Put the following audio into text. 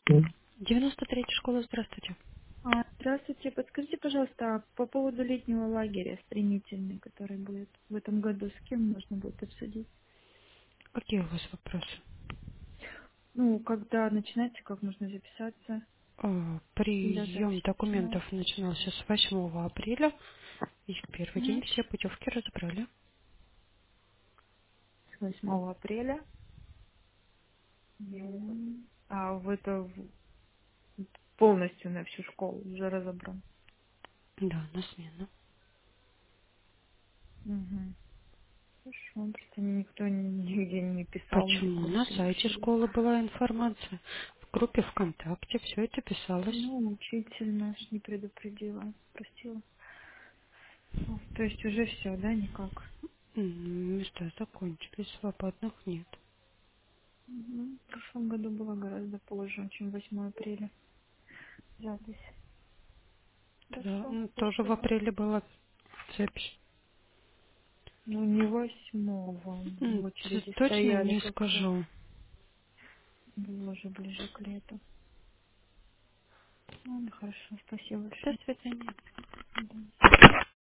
93-я школа, здравствуйте. Здравствуйте. Подскажите, пожалуйста, по поводу летнего лагеря стремительный, который будет в этом году, с кем можно будет обсудить? Какие у вас вопросы? Ну, когда начинается, как нужно записаться, когда Прием запись документов начинается? начинался с 8 апреля, и в первый день Мгм. все путевки разобрали. С 8 апреля. А полностью на всю школу уже разобран. Да, на смену. Угу. Хорошо, просто никто нигде не писал, ни Почему? На документы не сайте пришли. школы была информация, в группе ВКонтакте все это писалось. Ну, учитель наш не предупредила, спросила. То есть уже все, да, никак? Места закончились, свободных нет. В прошлом году было гораздо позже, чем 8 апреля запись. Да, Хорошо, тоже в спасибо. апреле была запись. Ну, не 8-го, в очереди Точно стояли не как раз. скажу. Было уже ближе к лету. Ладно, хорошо, спасибо До большое. свидания. Да.